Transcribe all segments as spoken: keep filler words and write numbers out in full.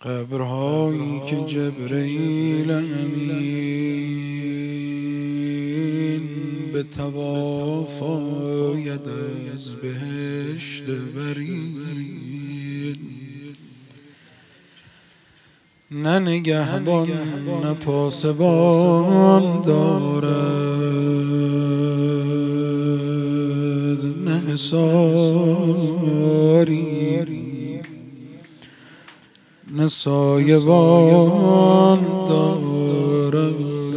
قبرهایی که جبرئیل امین به طواف آید از بهشت برین، نه نگهبان نه پاسبان دارد، نه حصاری نه سایبان دارد،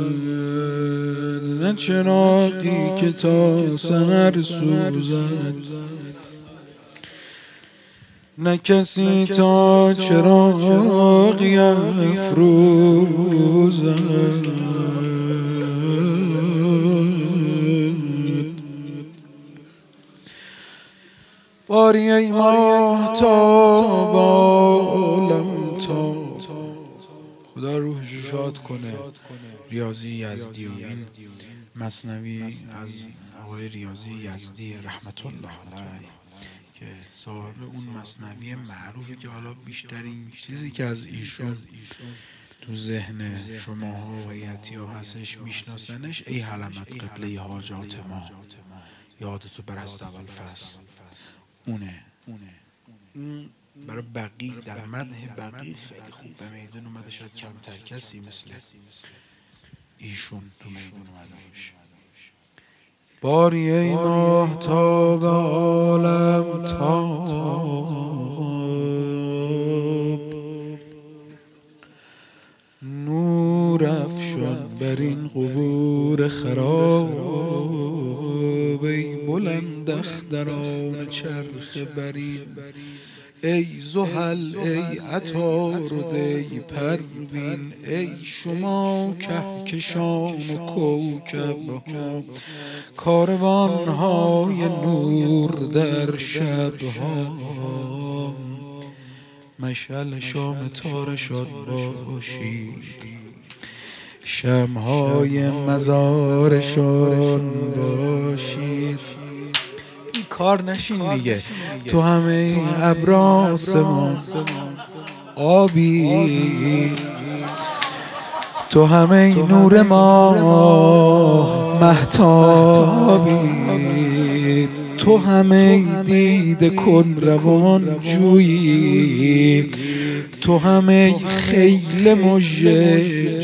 نه چراغی که تا سحر سوزد، نه کسی تا چراغی افروزد. باری ای ماهتاب عالم تاب، خدا روحش شاد کنه، ریاضی یزدی. این مثنوی از آقای ریاضی یزدی رحمت الله علیه که صاحب اون مثنوی معروفی که حالا بیشترین چیزی که از ایشون تو ذهن شماها و ایتیا هستش میشناسنش ای حلمت قبله حاجات ما، یادتو برست اول فصل. اونه اون برای بقی در مدح بقی خیلی خوب به میدون اومده، شاید کمتر کسی مثل ایشون تو میدون اومده باشه. باری ای ماهتاب عالم تاب، نور افشان بر این قبور خراب، ای بلند اختران چرخ برین، ای زحل ای عطارد ای پروین، ای شما کهکشان و کوکب ها، کاروان های نور در شب ها، مشعل شام تارشان باشید، شمهای مزارشان باشید. کار نشین دیگه، تو همه ابر آسمان آبی، تو همه نور ماه مهتابی، تو همه دید کن روان جویی، تو همه خیل مژه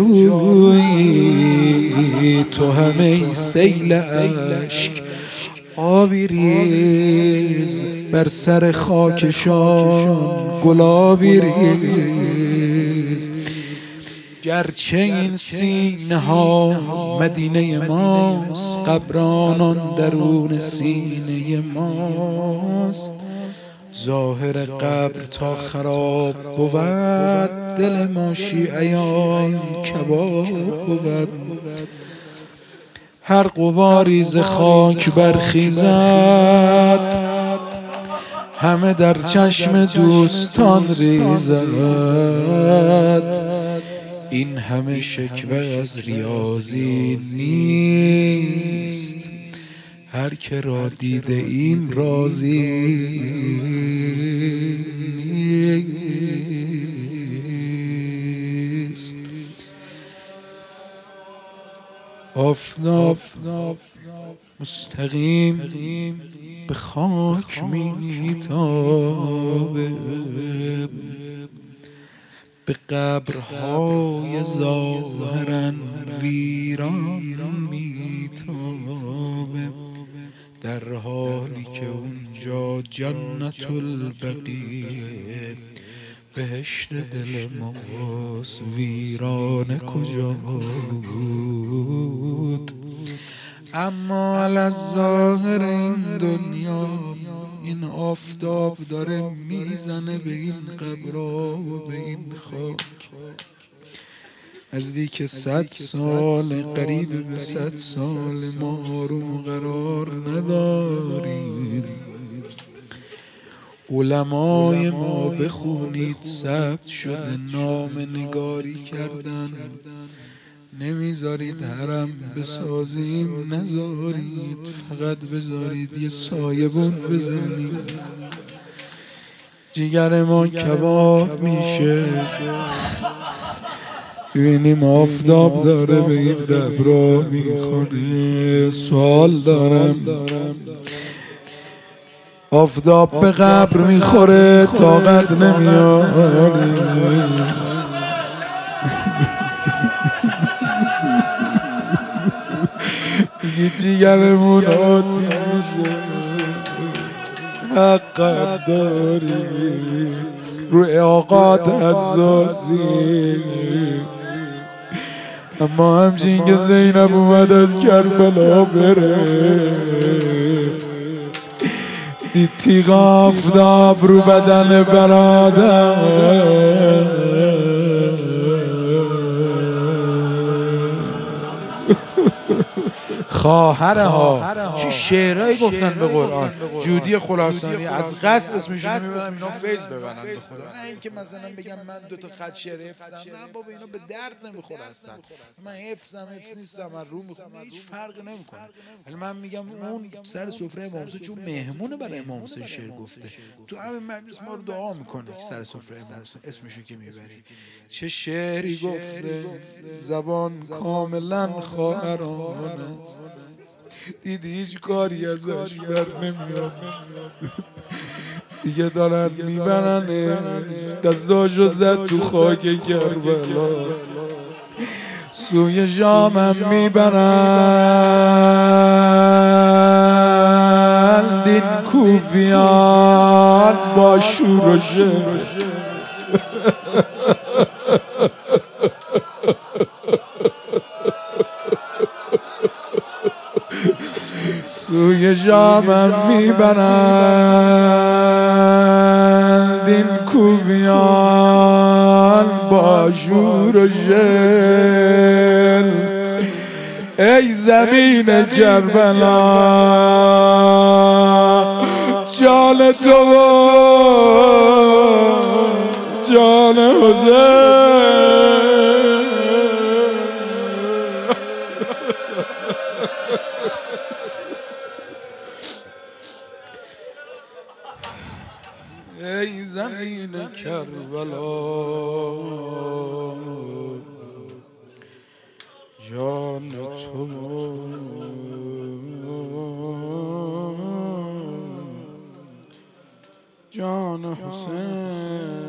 جارویی، تو همه سیل اشک آبی ریز، بر سر خاکشان گلابی ریز. گرچه این سینه ها مدینه ماست، قبرانان درون سینه ماست، ظاهر قبر تا خراب بود، دل ما شیعیان کباب بود. هر غباری ز خاک برخیزد، همه در چشم دوستان ریزد. این همه شکوه از ریاضی نیست، هر که را دیده ایم راضی نیست. آفتاب مستقیم به خاک میتابه، به قبرهای ظاهرا ویران میتابه، در حالی که اونجا جنت البقیع بهشت دل ماست، ویرانه کجا بود. اما از ظاهر این دنیا این آفتاب داره میزنه به این قبرها و به این خاک. نزدیک صد سال، قریب به صد سال ما آروم قرار نداریم. علمای ما بخونید ثبت شده نام نگاری کردن، نمیذارید حرم بسازیم، نذارید، فقط بذارید یه سایبون بزنیم. جیگر ما کباب میشه، ببینیم آفتاب داره به این قبرا میخوره. سوال دارم، آفتاب به قبر میخوره طاقت نمیاری؟ میگی جیگرمون آتیشه حقت داری، رو اعاقات حساسی. اما همچین که زینب اومد از کربلا بره، دید تیغ آفتاب رو بدن برادر. خواهرها چه شعرهایی گفتن به قرآن. جودی خراسانی از قصد اسمشون میبرم اینا فیض ببرن به خدا، نه اینکه مثلا بگم من دو تا خط شعر حفظم، نه بابا اینا به درد نمیخوره اصلا. من حفظم حفظ نیستم، من رو میخونم هیچ فرقی نمیکنه. ولی من میگم اون سر سفره امام حسین چون مهمونه برای امام حسین شعر گفته، تو همین مجلس ما رو دعا میکنه سر سفره امام حسین اسمشو که میبری. چه شعری گفته، زبان کاملا خواهرانه است، دیدی هیچ کاری ازش بر نمیاد. دیگه دارن میبرن دستاشو زد تو خاک کربلا، سوی شامم میبرن دین کوفیان با شور و شر. سوی شامم میبرند این کوفیان با شور و ژل. ای زمین کربلا جان تو جان حسین. ای زمین کربلا جان تو جان حسین.